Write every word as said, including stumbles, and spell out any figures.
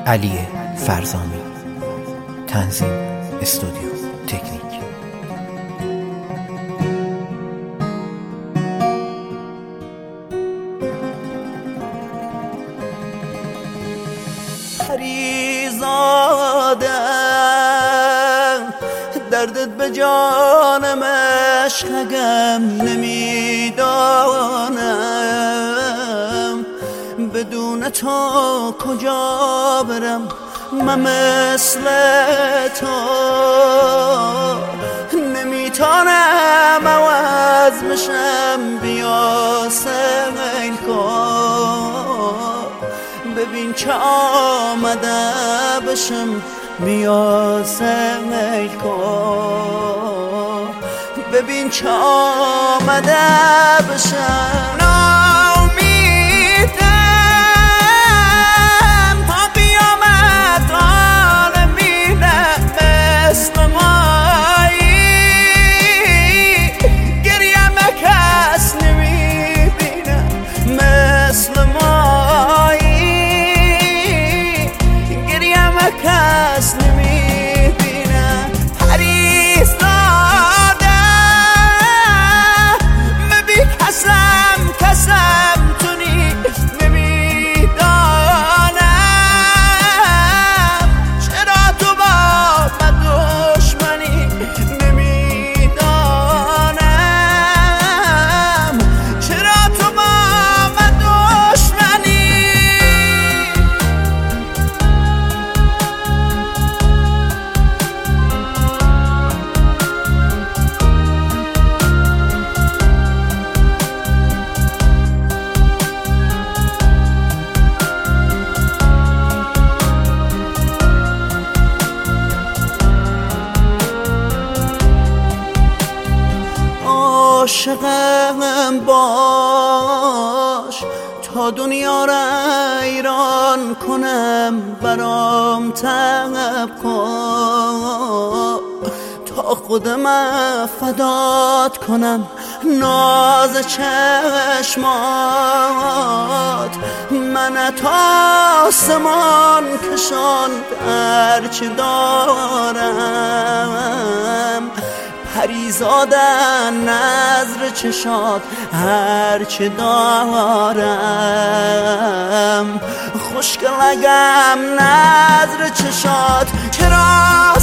علی فرزامی. تنظیم استودیو تکنیک. پریزاده دردت به جانم عشقم نمیدانم، بدون تو کجا برم من مثل تو، نمیتونم عوض بشم بیا سیل کن، ببین چه آمده بشم بیا سیل کن، ببین چه آمده بشم. کس نمیبینه پریز داده مبی کسم کسم تونی نمیدانم، چرا تو با من دشمنی نمیدانم، چرا تو با من دشمنی. عاشقم باش تا دنیا را ایران کنم، برام طلب کن تا خودم فدات کنم، ناز چشمات من تا آسمان کشاند هرچه دارم، پریزادن نظر چشات هرچه دارم، خوشگلگم نظر چشات، چرا